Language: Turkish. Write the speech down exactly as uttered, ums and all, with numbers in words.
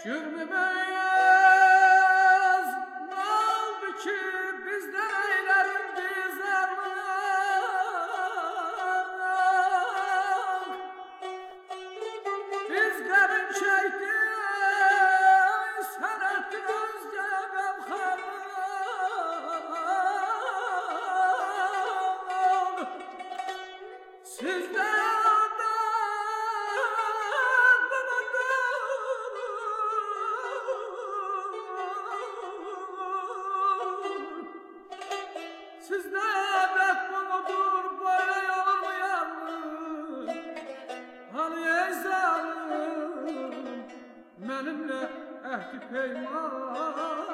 Şürmü beyaz ne oldu ki bizden eylerin bizarlık. Biz garip çektik sen ettin özge gamharlık. Sizden Sizde adet budur, böyle yolur mu yalnız? Hani ey zalim, benimle ehdi peyman.